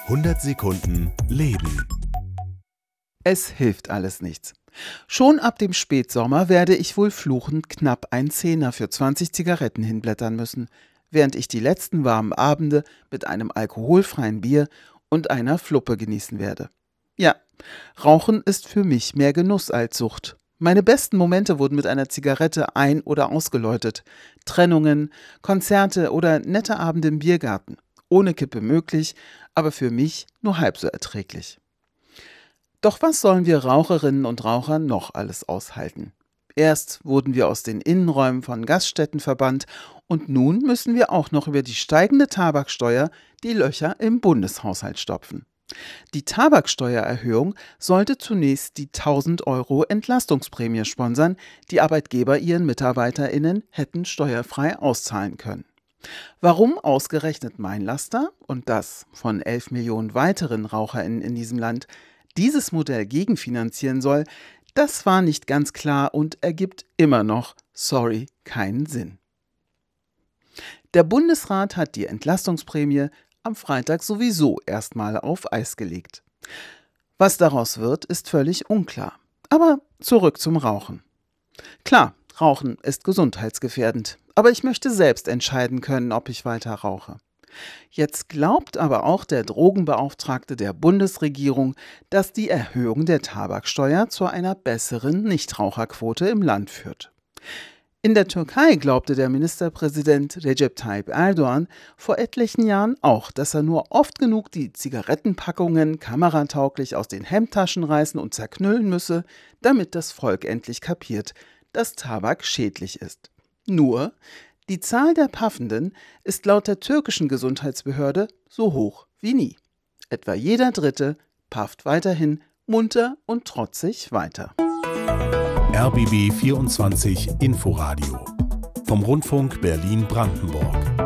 100 Sekunden Leben. Es hilft alles nichts. Schon ab dem Spätsommer werde ich wohl fluchend knapp einen Zehner für 20 Zigaretten hinblättern müssen, während ich die letzten warmen Abende mit einem alkoholfreien Bier und einer Fluppe genießen werde. Ja, Rauchen ist für mich mehr Genuss als Sucht. Meine besten Momente wurden mit einer Zigarette ein- oder ausgeläutet. Trennungen, Konzerte oder nette Abende im Biergarten. Ohne Kippe möglich, aber für mich nur halb so erträglich. Doch was sollen wir Raucherinnen und Raucher noch alles aushalten? Erst wurden wir aus den Innenräumen von Gaststätten verbannt und nun müssen wir auch noch über die steigende Tabaksteuer die Löcher im Bundeshaushalt stopfen. Die Tabaksteuererhöhung sollte zunächst die 1.000 € Entlastungsprämie sponsern, die Arbeitgeber ihren MitarbeiterInnen hätten steuerfrei auszahlen können. Warum ausgerechnet mein Laster und das von 11 Millionen weiteren RaucherInnen in diesem Land dieses Modell gegenfinanzieren soll, das war nicht ganz klar und ergibt immer noch, keinen Sinn. Der Bundesrat hat die Entlastungsprämie am Freitag sowieso erstmal auf Eis gelegt. Was daraus wird, ist völlig unklar. Aber zurück zum Rauchen. Klar, Rauchen ist gesundheitsgefährdend, aber ich möchte selbst entscheiden können, ob ich weiter rauche. Jetzt glaubt aber auch der Drogenbeauftragte der Bundesregierung, dass die Erhöhung der Tabaksteuer zu einer besseren Nichtraucherquote im Land führt. In der Türkei glaubte der Ministerpräsident Recep Tayyip Erdoğan vor etlichen Jahren auch, dass er nur oft genug die Zigarettenpackungen kameratauglich aus den Hemdtaschen reißen und zerknüllen müsse, damit das Volk endlich kapiert, dass Tabak schädlich ist. Nur, die Zahl der Paffenden ist laut der türkischen Gesundheitsbehörde so hoch wie nie. Etwa jeder Dritte pafft weiterhin munter und trotzig weiter. RBB 24 Inforadio vom Rundfunk Berlin-Brandenburg.